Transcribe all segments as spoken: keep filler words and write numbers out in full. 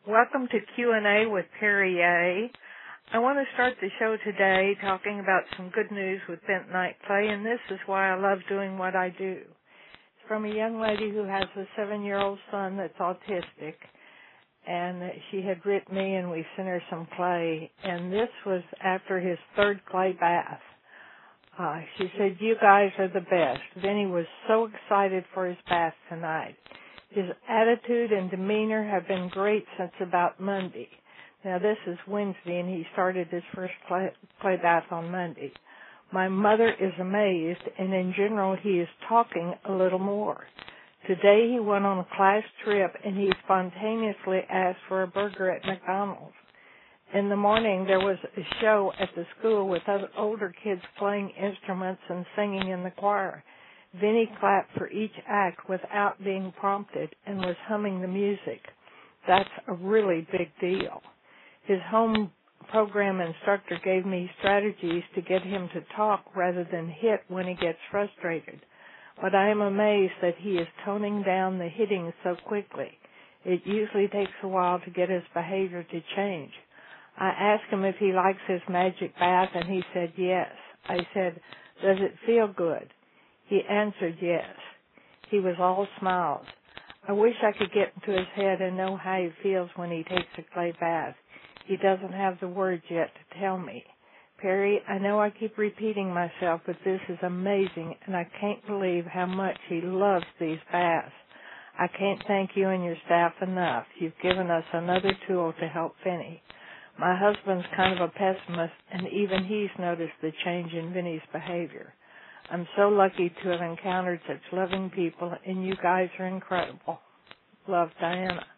Welcome to Q and A with Perry A. I want to start the show today talking about some good news with bentonite clay, and this is why I love doing what I do. It's from a young lady who has a seven-year-old son that's autistic, and she had written me, and we sent her some clay, and this was after his third clay bath. Uh, she said, "You guys are the best." Vinny was so excited for his bath tonight. His attitude and demeanor have been great since about Monday. Now, this is Wednesday, and he started his first clay, clay bath on Monday. My mother is amazed, and in general, he is talking a little more. Today, he went on a class trip, and he spontaneously asked for a burger at McDonald's. In the morning, there was a show at the school with other older kids playing instruments and singing in the choir. Vinny clapped for each act without being prompted and was humming the music. That's a really big deal. His home program instructor gave me strategies to get him to talk rather than hit when he gets frustrated. But I am amazed that he is toning down the hitting so quickly. It usually takes a while to get his behavior to change. I asked him if he likes his magic bath, and he said yes. I said, "Does it feel good?" He answered yes. He was all smiles. I wish I could get into his head and know how he feels when he takes a clay bath. He doesn't have the words yet to tell me. Perry, I know I keep repeating myself, but this is amazing, and I can't believe how much he loves these baths. I can't thank you and your staff enough. You've given us another tool to help Vinny. My husband's kind of a pessimist, and even he's noticed the change in Vinny's behavior. I'm so lucky to have encountered such loving people, and you guys are incredible. Love, Diana.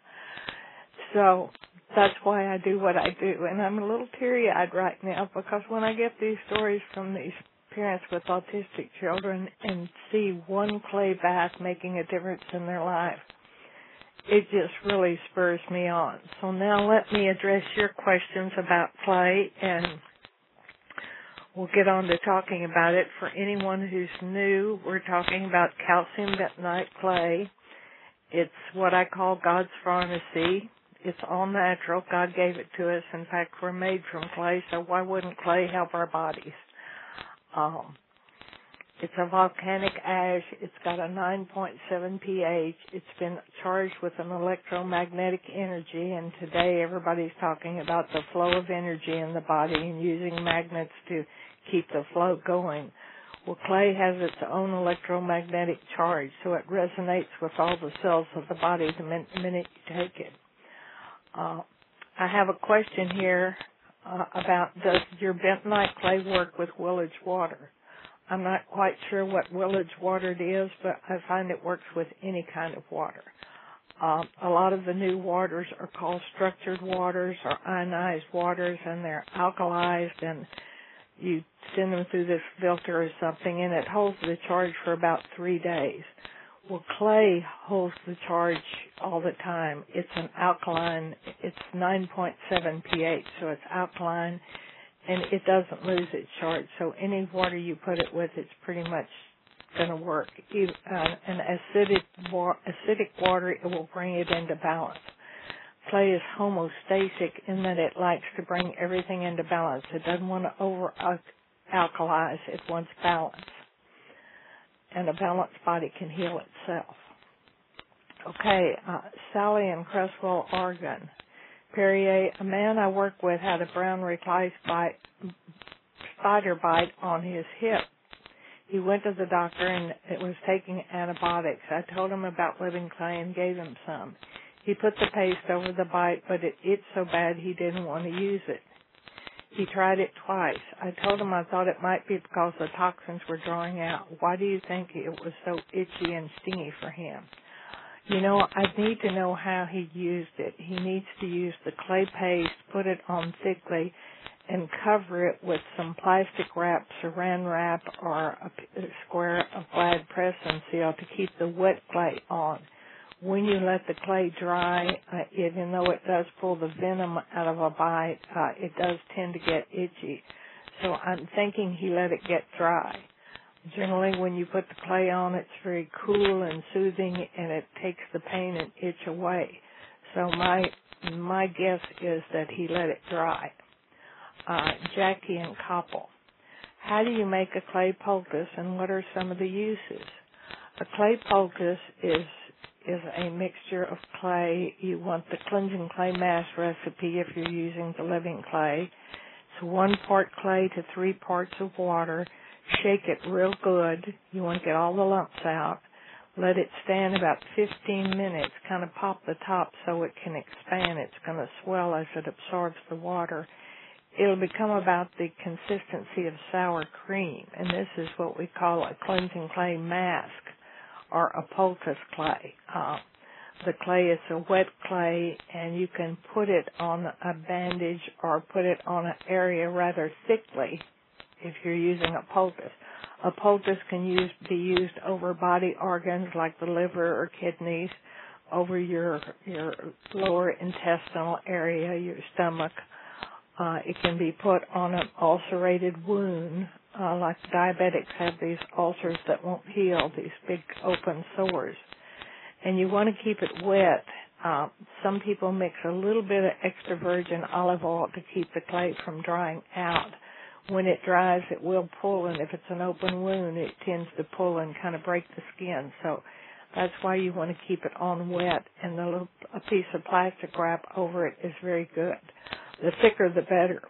So that's why I do what I do, and I'm a little teary-eyed right now because when I get these stories from these parents with autistic children and see one clay bath making a difference in their life, it just really spurs me on. So now let me address your questions about clay, and we'll get on to talking about it. For anyone who's new, we're talking about calcium bentonite clay. It's what I call God's pharmacy. It's all natural. God gave it to us. In fact, we're made from clay, so why wouldn't clay help our bodies? Um, it's a volcanic ash. It's got a nine point seven pH. It's been charged with an electromagnetic energy, and today everybody's talking about the flow of energy in the body and using magnets to keep the flow going. Well, clay has its own electromagnetic charge, so it resonates with all the cells of the body the min- minute you take it. Uh, I have a question here uh, about does your bentonite clay work with Willage water? I'm not quite sure what Willage water it is, but I find it works with any kind of water. Uh, a lot of the new waters are called structured waters or ionized waters, and they're alkalized, and you send them through this filter or something, and it holds the charge for about three days. Well, clay holds the charge all the time. It's an alkaline. It's nine point seven pH, so it's alkaline, and it doesn't lose its charge. So any water you put it with, it's pretty much going to work. Even, uh, an acidic, wa- acidic water, it will bring it into balance. Clay is homeostatic in that it likes to bring everything into balance. It doesn't want to over-alkalize. It wants balance. And a balanced body can heal itself. Okay, uh, Sally in Creswell, Oregon. Perrier, a man I work with had a brown recluse bite, spider bite on his hip. He went to the doctor and it was taking antibiotics. I told him about living clay and gave him some. He put the paste over the bite, but it itched so bad he didn't want to use it. He tried it twice. I told him I thought it might be because the toxins were drawing out. Why do you think it was so itchy and stingy for him? You know, I need to know how he used it. He needs to use the clay paste, put it on thickly, and cover it with some plastic wrap, saran wrap, or a square of Glad press and seal to keep the wet clay on. When you let the clay dry, uh, even though it does pull the venom out of a bite, uh, it does tend to get itchy. So I'm thinking he let it get dry. Generally, when you put the clay on, it's very cool and soothing, and it takes the pain and itch away. So my my guess is that he let it dry. Uh, Jackie and Koppel. How do you make a clay poultice, and what are some of the uses? A clay poultice is is a mixture of clay. You want the cleansing clay mass recipe if you're using the living clay. It's one part clay to three parts of water. Shake it real good. You want to get all the lumps out. Let it stand about fifteen minutes. Kind of pop the top so it can expand. It's going to swell as it absorbs the water. It'll become about the consistency of sour cream, and this is what we call a cleansing clay mask or a poultice clay. Uh, the clay is a wet clay, and you can put it on a bandage or put it on an area rather thickly if you're using a poultice. A poultice can use, be used over body organs like the liver or kidneys, over your your lower intestinal area, your stomach. Uh, it can be put on an ulcerated wound, uh, like diabetics have these ulcers that won't heal, these big open sores. And you want to keep it wet. Uh, some people mix a little bit of extra virgin olive oil to keep the clay from drying out. When it dries, it will pull, and if it's an open wound, it tends to pull and kind of break the skin. So that's why you want to keep it on wet, and the little, a piece of plastic wrap over it is very good. The thicker, the better.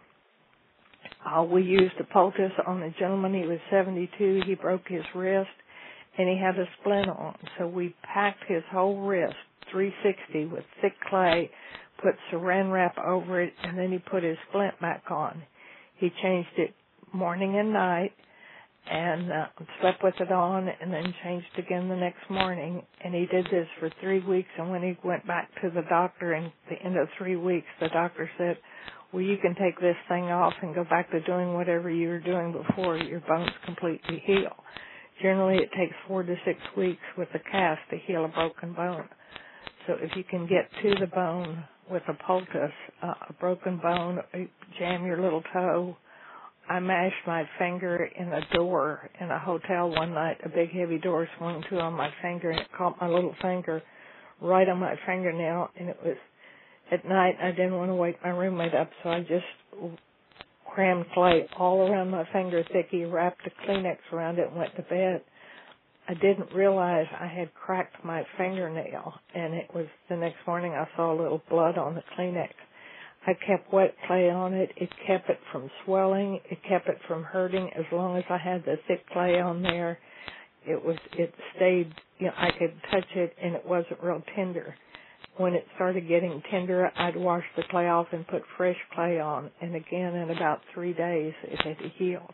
Uh, we used a poultice on a gentleman. He was seventy-two. He broke his wrist, and he had a splint on. So we packed his whole wrist, three sixty, with thick clay, put saran wrap over it, and then he put his splint back on. He changed it morning and night, and uh, slept with it on, and then changed again the next morning. And he did this for three weeks, and when he went back to the doctor in the end of three weeks, the doctor said, well, you can take this thing off and go back to doing whatever you were doing before. Your bones completely heal. Generally, it takes four to six weeks with a cast to heal a broken bone. So if you can get to the bone with a poultice, uh, a broken bone, jam your little toe. I mashed my finger in a door in a hotel one night. A big heavy door swung to on my finger, and it caught my little finger right on my fingernail. And it was at night. I didn't want to wake my roommate up, so I just crammed clay all around my finger thicky, wrapped a Kleenex around it, and went to bed. I didn't realize I had cracked my fingernail, and it was the next morning I saw a little blood on the Kleenex. I kept wet clay on it. It kept it from swelling. It kept it from hurting. As long as I had the thick clay on there, it was it stayed. You know, I could touch it, and it wasn't real tender. When it started getting tender, I'd wash the clay off and put fresh clay on, and again in about three days it had healed.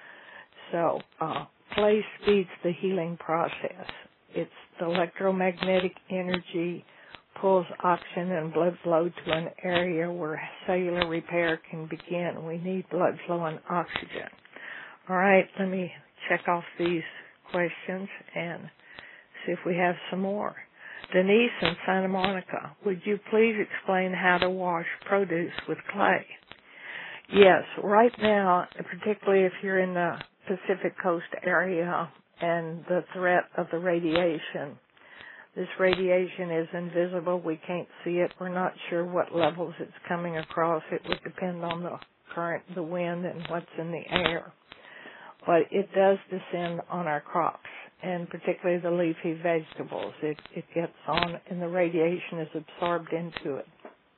So uh, clay speeds the healing process. It's the electromagnetic energy pulls oxygen and blood flow to an area where cellular repair can begin. We need blood flow and oxygen. All right, let me check off these questions and see if we have some more. Denise in Santa Monica, would you please explain how to wash produce with clay? Yes, right now, particularly if you're in the Pacific Coast area and the threat of the radiation, this radiation is invisible. We can't see it. We're not sure what levels it's coming across. It would depend on the current, the wind, and what's in the air. But it does descend on our crops, and particularly the leafy vegetables. It, it gets on, and the radiation is absorbed into it.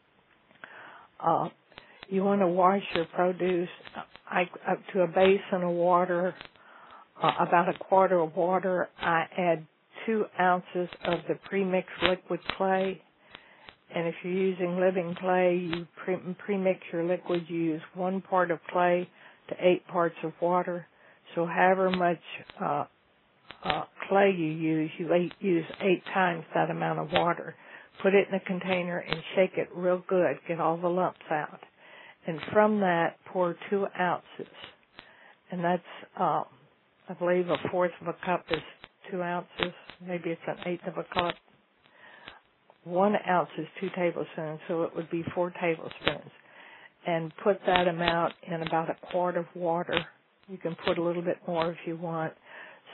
Uh, you want to wash your produce I, up to a basin of water, uh, about a quarter of water. I add two ounces of the premixed liquid clay, and if you're using living clay, you pre- premix your liquid. You use one part of clay to eight parts of water. So however much uh, uh, clay you use, you eight, use eight times that amount of water. Put it in a container and shake it real good. Get all the lumps out. And from that, pour two ounces. And that's, uh, I believe, a fourth of a cup is two ounces. Maybe it's an eighth of a cup. One ounce is two tablespoons, so it would be four tablespoons. And put that amount in about a quart of water. You can put a little bit more if you want.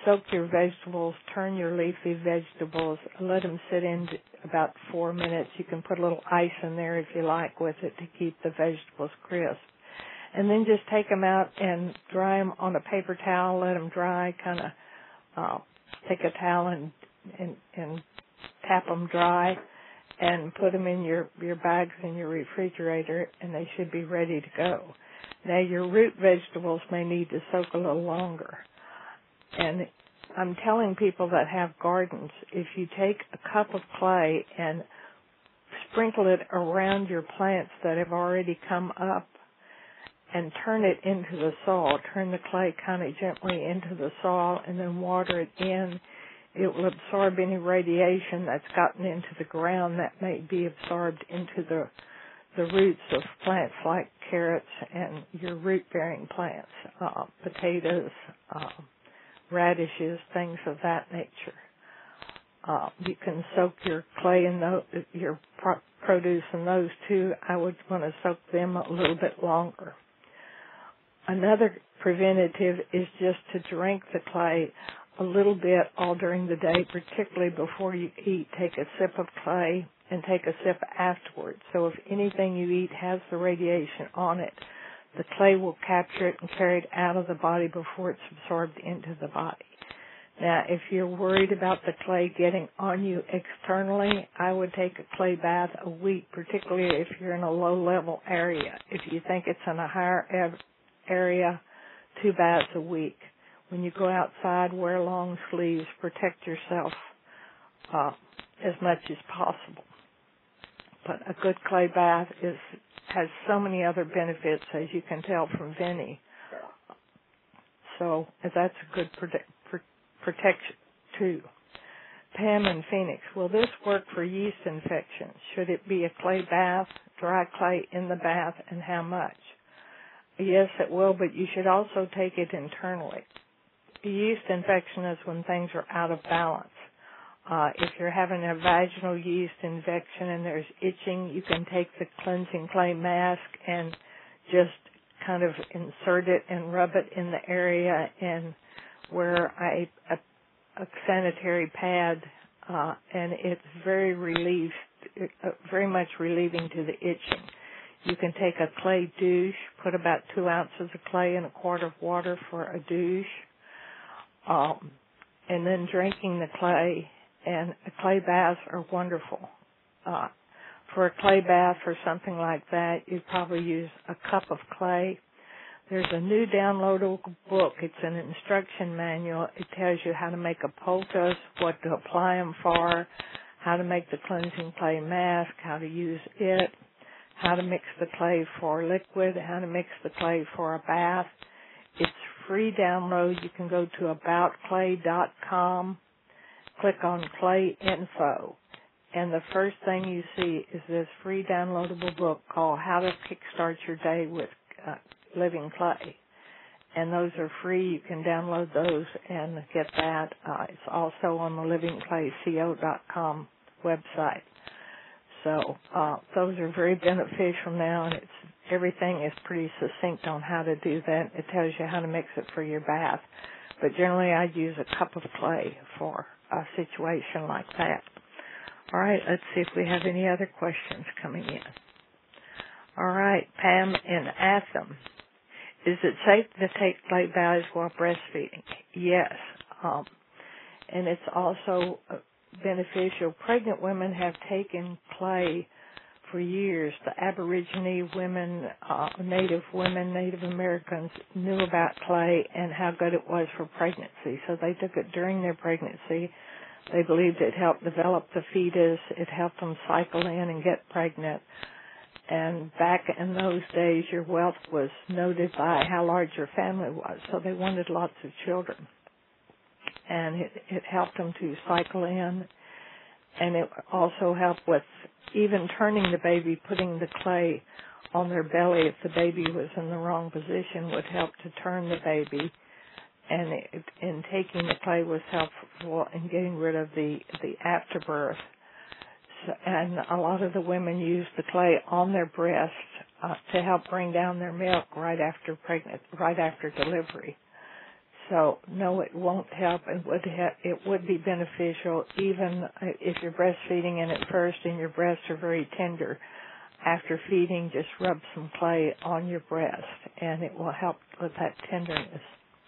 soak your vegetables, turn your leafy vegetables, let them sit in about four minutes. You can put a little ice in there if you like with it to keep the vegetables crisp. And then just take them out and dry them on a paper towel, let them dry, kind of uh, take a towel and, and, and tap them dry and put them in your, your bags in your refrigerator, and they should be ready to go. Now, your root vegetables may need to soak a little longer. And I'm telling people that have gardens, if you take a cup of clay and sprinkle it around your plants that have already come up and turn it into the soil, turn the clay kind of gently into the soil and then water it in, it will absorb any radiation that's gotten into the ground that may be absorbed into the the roots of plants like carrots and your root-bearing plants, uh, potatoes, uh, radishes, things of that nature. Uh, you can soak your clay in those, your pro- produce in those too. I would want to soak them a little bit longer. Another preventative is just to drink the clay a little bit all during the day, particularly before you eat. Take a sip of clay and take a sip afterwards. So if anything you eat has the radiation on it, the clay will capture it and carry it out of the body before it's absorbed into the body. Now, if you're worried about the clay getting on you externally, I would take a clay bath a week, particularly if you're in a low-level area. If you think it's in a higher area, two baths a week. When you go outside, wear long sleeves, protect yourself uh, as much as possible. But a good clay bath is has so many other benefits, as you can tell from Vinny. So that's a good prote- pr- protection, too. Pam and Phoenix, will this work for yeast infections? Should it be a clay bath, dry clay in the bath, and how much? Yes, it will, but you should also take it internally. A yeast infection is when things are out of balance. Uh, if you're having a vaginal yeast infection and there's itching, you can take the cleansing clay mask and just kind of insert it and rub it in the area and wear a, a, a sanitary pad, uh, and it's very relief, uh, very much relieving to the itching. You can take a clay douche, put about two ounces of clay in a quart of water for a douche, um, and then drinking the clay. And clay baths are wonderful. Uh, for a clay bath or something like that, you'd probably use a cup of clay. There's a new downloadable book. It's an instruction manual. It tells you how to make a poultice, what to apply them for, how to make the cleansing clay mask, how to use it, how to mix the clay for liquid, how to mix the clay for a bath. It's free download. You can go to about clay dot com. Click on Clay Info, and the first thing you see is this free downloadable book called How to Kickstart Your Day with uh, Living Clay. And those are free. You can download those and get that. Uh, it's also on the living clay co dot com website. So uh, those are very beneficial now, and it's everything is pretty succinct on how to do that. It tells you how to mix it for your bath. But generally, I'd use a cup of clay for a situation like that. All right, let's see if we have any other questions coming in. All right, Pam in Athens. Is it safe to take clay baths while breastfeeding? Yes. Um, and it's also beneficial. Pregnant women have taken clay for years. The Aborigine women, uh, Native women, Native Americans knew about clay and how good it was for pregnancy. So they took it during their pregnancy. They believed it helped develop the fetus. It helped them cycle in and get pregnant. And back in those days, your wealth was noted by how large your family was. So they wanted lots of children. And it, it helped them to cycle in. And it also helped with even turning the baby, putting the clay on their belly if the baby was in the wrong position would help to turn the baby. And it, in taking the clay was helpful in getting rid of the, the afterbirth. So, and a lot of the women used the clay on their breasts uh, to help bring down their milk right after pregnant, right after delivery. So, no, it won't help. It would, ha- it would be beneficial even if you're breastfeeding and at first and your breasts are very tender. After feeding, just rub some clay on your breast, and it will help with that tenderness.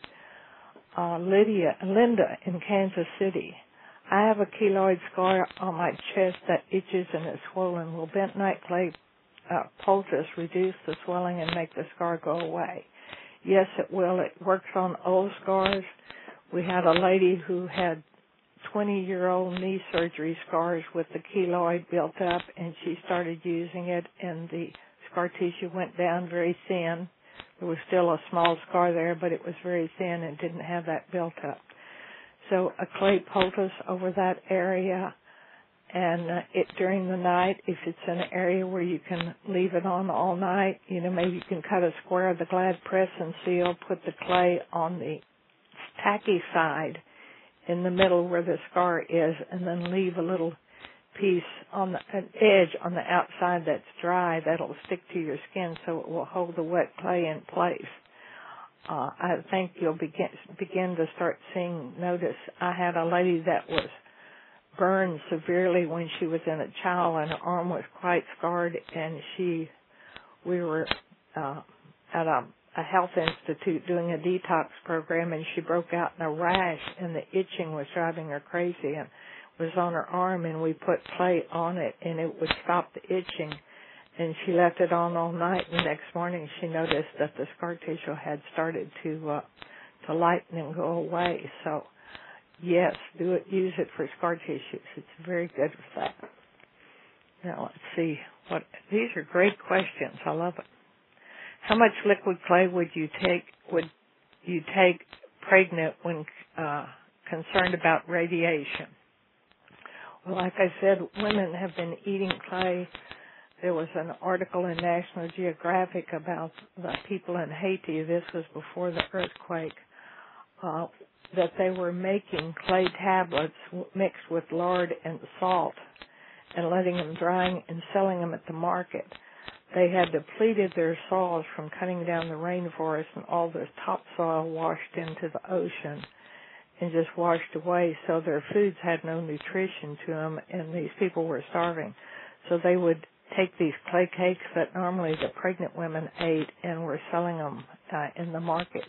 Uh, Lydia, Linda in Kansas City. I have a keloid scar on my chest that itches and is swollen. Will bentonite clay uh, poultice reduce the swelling and make the scar go away? Yes, it will. It works on old scars. We had a lady who had twenty-year-old knee surgery scars with the keloid built up, and she started using it, and the scar tissue went down very thin. There was still a small scar there, but it was very thin and didn't have that built up. So a clay poultice over that area, and uh, it during the night, if it's an area where you can leave it on all night, you know, maybe you can cut a square of the Glad press and seal, put the clay on the tacky side in the middle where the scar is, and then leave a little piece on the, an edge on the outside that's dry that'll stick to your skin so it will hold the wet clay in place. Uh, I think you'll begin begin to start seeing notice. I had a lady that was burned severely when she was in a child, and her arm was quite scarred, and she, we were uh, at a, a health institute doing a detox program, and she broke out in a rash, and the itching was driving her crazy, and was on her arm, and we put clay on it, and it would stop the itching. And she left it on all night. And the next morning, she noticed that the scar tissue had started to uh, to lighten and go away. So, yes, do it. Use it for scar tissues. It's very good for that. Now let's see what. These are great questions. I love it. How much liquid clay would you take? Would you take pregnant when uh, concerned about radiation? Well, like I said, women have been eating clay. There was an article in National Geographic about the people in Haiti. This was before the earthquake. Uh, that they were making clay tablets mixed with lard and salt and letting them dry and selling them at the market. They had depleted their soils from cutting down the rainforest, and all the topsoil washed into the ocean and just washed away, so their foods had no nutrition to them, and these people were starving. So they would take these clay cakes that normally the pregnant women ate and were selling them uh, in the markets.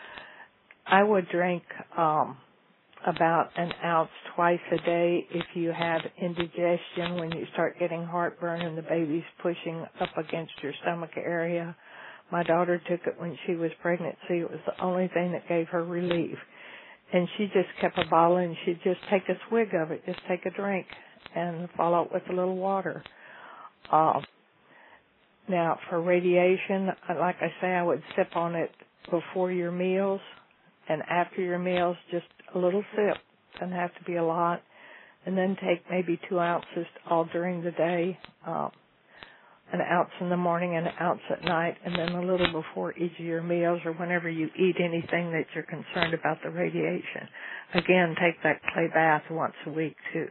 I would drink um, about an ounce twice a day if you have indigestion, when you start getting heartburn and the baby's pushing up against your stomach area. My daughter took it when she was pregnant. See, it was the only thing that gave her relief. And she just kept a bottle, and she'd just take a swig of it, just take a drink, and follow it with a little water. Uh, now, for radiation, like I say, I would sip on it before your meals, and after your meals, just a little sip. Doesn't have to be a lot. And then take maybe two ounces all during the day, uh, an ounce in the morning and an ounce at night, and then a little before each of your meals or whenever you eat anything that you're concerned about the radiation. Again, take that clay bath once a week, too.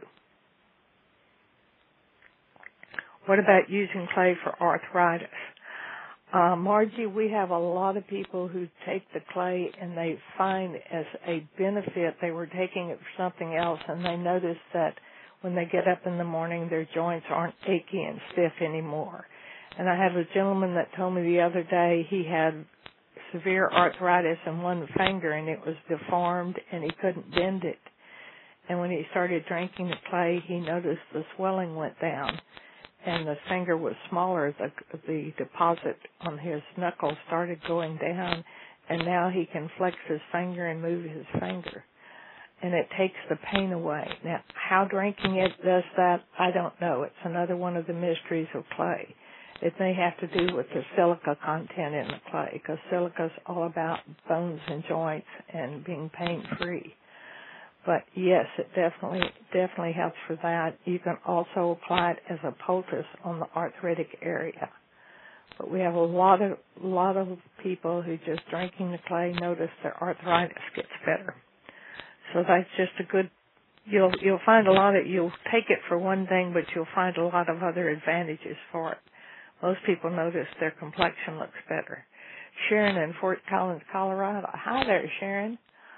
What about using clay for arthritis? Uh, Margie, we have a lot of people who take the clay and they find as a benefit they were taking it for something else, and they notice that when they get up in the morning, their joints aren't achy and stiff anymore. And I had a gentleman that told me the other day he had severe arthritis in one finger, and it was deformed, and he couldn't bend it. And when he started drinking the clay, he noticed the swelling went down, and the finger was smaller. The, the deposit on his knuckle started going down, and now he can flex his finger and move his finger. And it takes the pain away. Now, how drinking it does that, I don't know. It's another one of the mysteries of clay. It may have to do with the silica content in the clay, because silica is all about bones and joints and being pain-free. But yes, it definitely definitely helps for that. You can also apply it as a poultice on the arthritic area. But we have a lot of lot of people who just drinking the clay notice their arthritis gets better. So that's just a good. You'll you'll find a lot of you'll take it for one thing, but you'll find a lot of other advantages for it. Most people notice their complexion looks better. Sharon in Fort Collins, Colorado. Hi there, Sharon.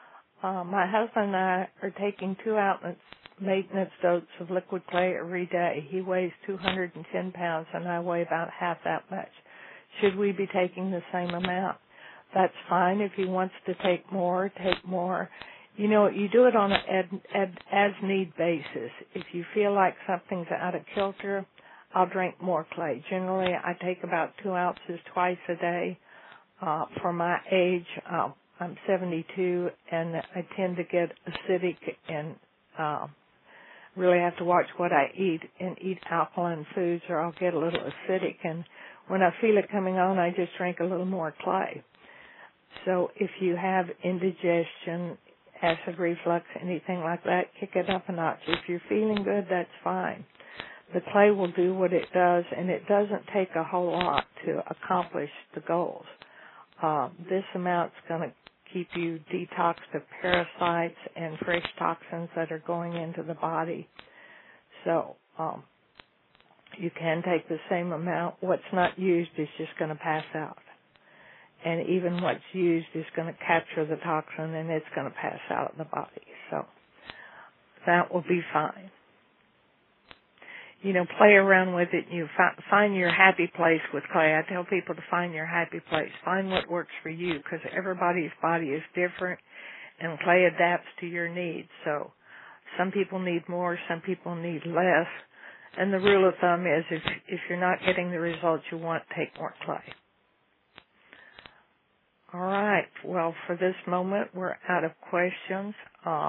Uh, my husband and I are taking two ounce maintenance doses of liquid clay every day. He weighs two hundred ten pounds, and I weigh about half that much. Should we be taking the same amount? That's fine. If he wants to take more, take more. You know, you do it on an as-need basis. If you feel like something's out of kilter, I'll drink more clay. Generally, I take about two ounces twice a day. Uh, for my age, uh, I'm seventy-two, and I tend to get acidic and uh, really have to watch what I eat and eat alkaline foods, or I'll get a little acidic. And when I feel it coming on, I just drink a little more clay. So if you have indigestion, acid reflux, anything like that, kick it up a notch. If you're feeling good, that's fine. The clay will do what it does, and it doesn't take a whole lot to accomplish the goals. Uh, this amount's going to keep you detoxed of parasites and fresh toxins that are going into the body. So um, you can take the same amount. What's not used is just going to pass out. And even what's used is going to capture the toxin, and it's going to pass out of the body. So that will be fine. You know, play around with it. You fi- find your happy place with clay. I tell people to find your happy place. Find what works for you, because everybody's body is different, and clay adapts to your needs. So some people need more, some people need less. And the rule of thumb is if, if you're not getting the results you want, take more clay. All right. Well, for this moment, we're out of questions. Uh,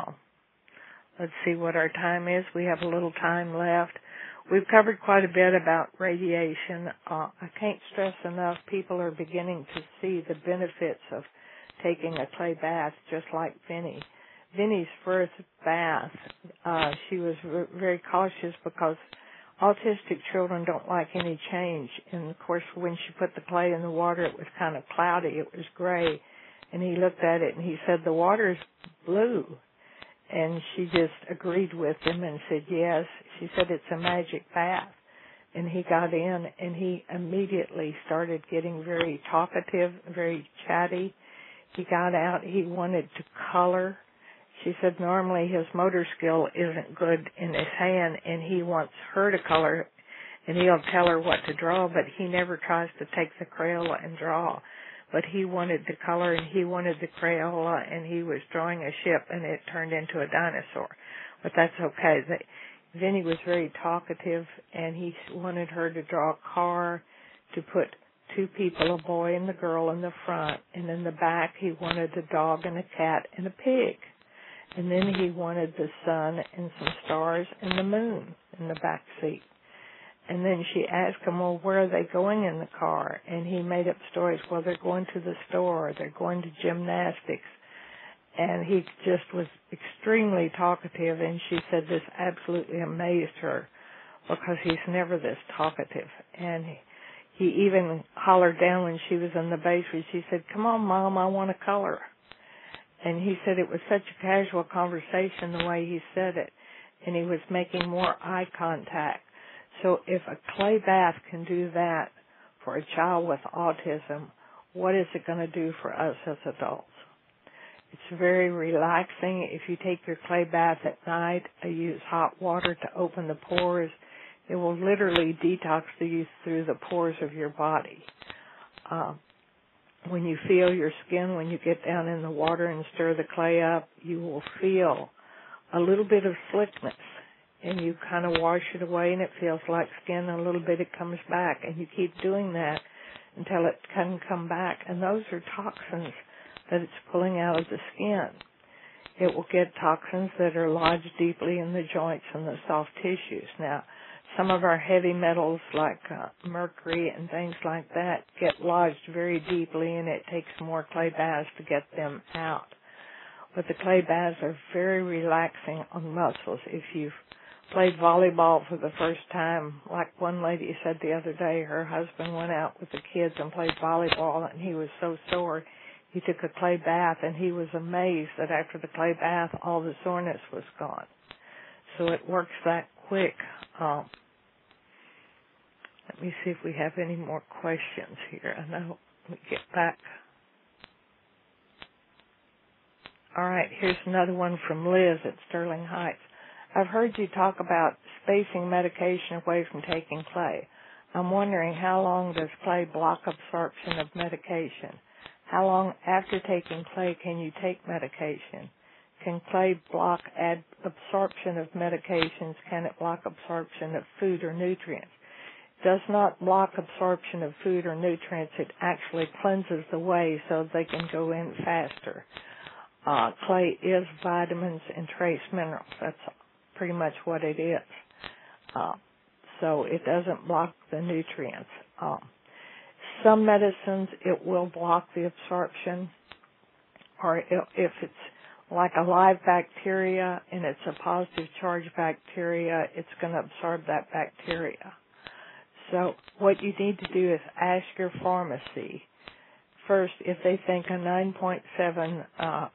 let's see what our time is. We have a little time left. We've covered quite a bit about radiation. Uh, I can't stress enough, people are beginning to see the benefits of taking a clay bath, just like Vinnie. Vinnie's first bath, uh, she was r- very cautious because autistic children don't like any change. And, of course, when she put the clay in the water, it was kind of cloudy. It was gray. And he looked at it and he said, the water's blue. And she just agreed with him and said, yes. She said, it's a magic bath. And he got in, and he immediately started getting very talkative, very chatty. He got out. He wanted to color. She said normally his motor skill isn't good in his hand, and he wants her to color, and he'll tell her what to draw, but he never tries to take the Crayola and draw. But he wanted to color, and he wanted the Crayola, and he was drawing a ship, and it turned into a dinosaur. But that's okay. The, Vinnie was very talkative, and he wanted her to draw a car, to put two people, a boy and the girl, in the front, and in the back he wanted a dog and a cat and a pig. And then he wanted the sun and some stars and the moon in the back seat. And then she asked him, well, where are they going in the car? And he made up stories. Well, they're going to the store. They're going to gymnastics. And he just was extremely talkative. And she said this absolutely amazed her because he's never this talkative. And he, he even hollered down when she was in the basement. She said, come on, Mom, I want to color. And he said it was such a casual conversation the way he said it. And he was making more eye contact. So if a clay bath can do that for a child with autism, what is it going to do for us as adults? It's very relaxing. If you take your clay bath at night, I use hot water to open the pores. It will literally detox you through the pores of your body. Uh, when you feel your skin, when you get down in the water and stir the clay up, you will feel a little bit of slickness. And you kind of wash it away, and it feels like skin. A little bit, it comes back, and you keep doing that until it can come back. And those are toxins that it's pulling out of the skin. It will get toxins that are lodged deeply in the joints and the soft tissues. Now, some of our heavy metals like uh, mercury and things like that get lodged very deeply, and it takes more clay baths to get them out. But the clay baths are very relaxing on muscles. If you've played volleyball for the first time, like one lady said the other day, her husband went out with the kids and played volleyball, and he was so sore, he took a clay bath, and he was amazed that after the clay bath, all the soreness was gone. So it works that quick. Um, let me see if we have any more questions here. I know we get back. All right, here's another one from Liz at Sterling Heights. I've heard you talk about spacing medication away from taking clay. I'm wondering, how long does clay block absorption of medication? How long after taking clay can you take medication? Can clay block ad- absorption of medications? Can it block absorption of food or nutrients? It does not block absorption of food or nutrients. It actually cleanses the way so they can go in faster. Uh, clay is vitamins and trace minerals. That's pretty much what it is. Uh, so it doesn't block the nutrients. Um, some medicines, it will block the absorption, or if it's like a live bacteria and it's a positive charge bacteria, it's going to absorb that bacteria. So what you need to do is ask your pharmacy first if they think a nine point seven uh,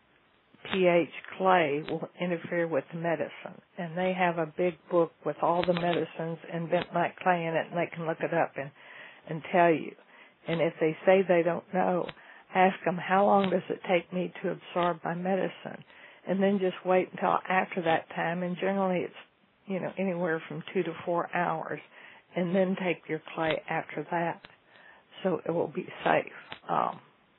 pH clay will interfere with the medicine. And they have a big book with all the medicines and bentonite clay in it, and they can look it up and, and tell you. And if they say they don't know, ask them, how long does it take me to absorb my medicine? And then just wait until after that time, and generally it's, you know, anywhere from two to four hours, and then take your clay after that, so it will be safe. Um,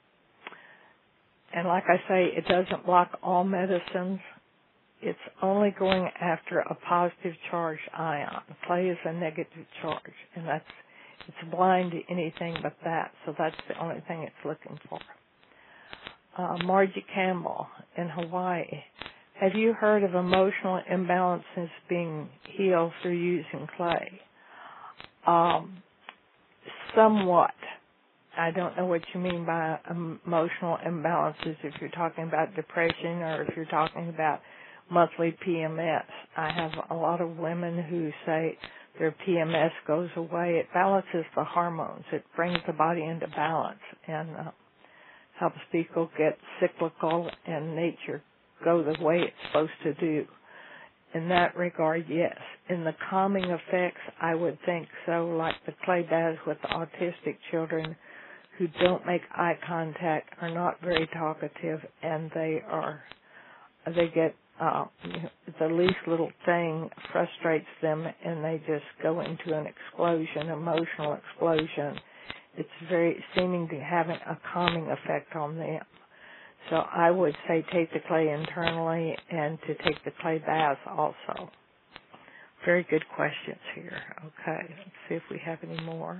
and like I say, it doesn't block all medicines. It's only going after a positive charged ion. Clay is a negative charge, and that's it's blind to anything but that, so that's the only thing it's looking for. Uh, Margie Campbell in Hawaii. Have you heard of emotional imbalances being healed through using clay? Um, somewhat. I don't know what you mean by emotional imbalances, if you're talking about depression or if you're talking about monthly P M S. I have a lot of women who say their P M S goes away. It balances the hormones. It brings the body into balance and uh, helps people get cyclical and nature go the way it's supposed to do. In that regard, yes. In the calming effects, I would think so, like the clay baths with the autistic children who don't make eye contact, are not very talkative, and they are, they get, uh, the least little thing frustrates them, and they just go into an explosion, emotional explosion. It's very seeming to have a calming effect on them. So I would say take the clay internally and to take the clay baths also. Very good questions here. Okay, let's see if we have any more.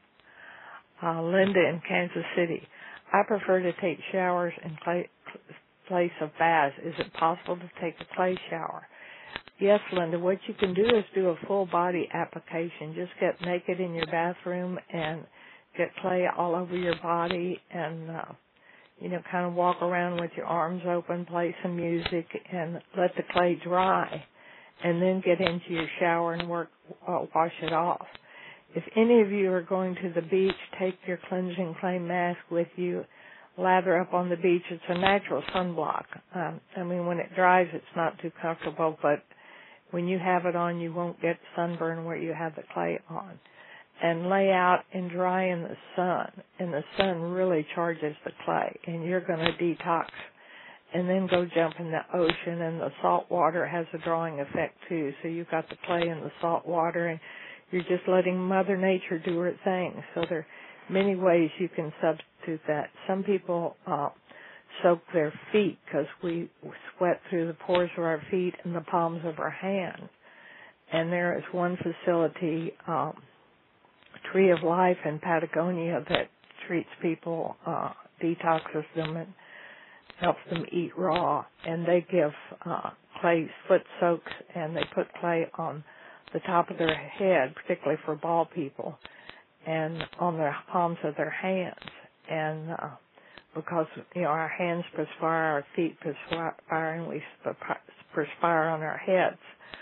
Uh, Linda in Kansas City. I prefer to take showers in clay, place of baths. Is it possible to take a clay shower? Yes, Linda. What you can do is do a full body application. Just get naked in your bathroom and get clay all over your body and uh, you know, kind of walk around with your arms open, play some music, and let the clay dry, and then get into your shower and work, uh, wash it off. If any of you are going to the beach, take your cleansing clay mask with you, lather up on the beach. It's a natural sunblock. Um, I mean, when it dries, it's not too comfortable, but when you have it on, you won't get sunburn where you have the clay on. And lay out and dry in the sun, and the sun really charges the clay, and you're going to detox. And then go jump in the ocean, and the salt water has a drawing effect too. So you've got the clay and the salt water, and you're just letting Mother Nature do her thing. So there are many ways you can substitute that. Some people uh, soak their feet because we sweat through the pores of our feet and the palms of our hands. And there is one facility, um, Tree of Life in Patagonia, that treats people, uh, detoxes them and helps them eat raw. And they give uh, clay foot soaks, and they put clay on the top of their head, particularly for bald people, and on the palms of their hands. And uh, because, you know, our hands perspire, our feet perspire, and we perspire on our heads.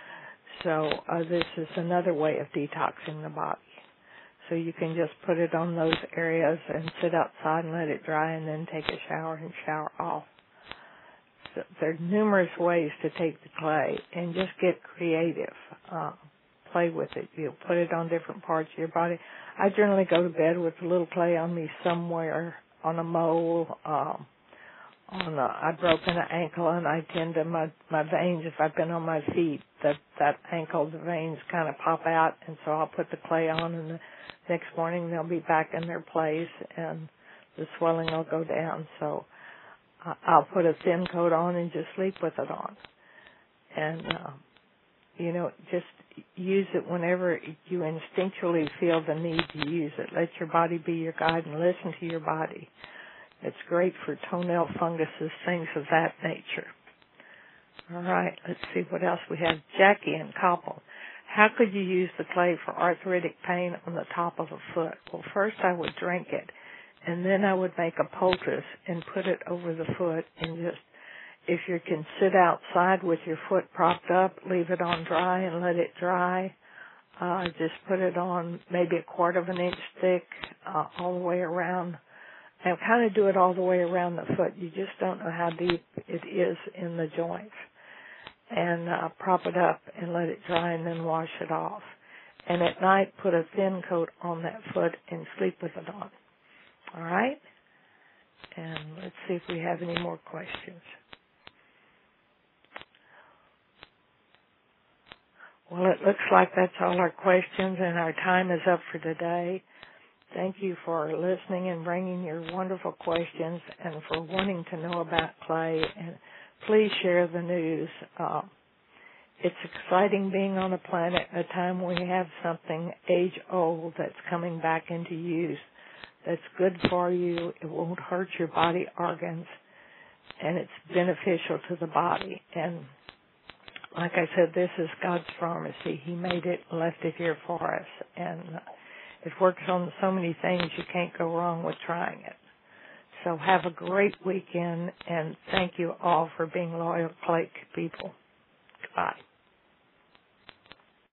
So uh, this is another way of detoxing the body. So you can just put it on those areas and sit outside and let it dry, and then take a shower and shower off. So there are numerous ways to take the clay, and just get creative. Uh, play with it. You put it on different parts of your body. I generally go to bed with a little clay on me somewhere, on a mole, um, on uh, I've broken an ankle, and I tend to my my veins. If I've been on my feet, that that ankle, the veins kind of pop out, and so I'll put the clay on, and the next morning they'll be back in their place, and the swelling will go down. So uh, I'll put a thin coat on and just sleep with it on, and uh, you know, just use it whenever you instinctually feel the need to use it. Let your body be your guide and listen to your body. It's great for toenail funguses, things of that nature. All right, let's see what else we have. Jackie and Koppel. How could you use the clay for arthritic pain on the top of a foot? Well, first I would drink it, and then I would make a poultice and put it over the foot, and just, if you can sit outside with your foot propped up, leave it on dry and let it dry. Uh, just put it on maybe a quarter of an inch thick uh, all the way around. And kind of do it all the way around the foot. You just don't know how deep it is in the joints. And uh, prop it up and let it dry and then wash it off. And at night, put a thin coat on that foot and sleep with it on. All right? And let's see if we have any more questions. Well, it looks like that's all our questions, and our time is up for today. Thank you for listening and bringing your wonderful questions and for wanting to know about clay. And please share the news. Uh, it's exciting being on the planet at a time when we have something age-old that's coming back into use that's good for you. It won't hurt your body organs, and it's beneficial to the body. And like I said, this is God's pharmacy. He made it and left it here for us. And it works on so many things, you can't go wrong with trying it. So have a great weekend, and thank you all for being loyal Clay people. Goodbye.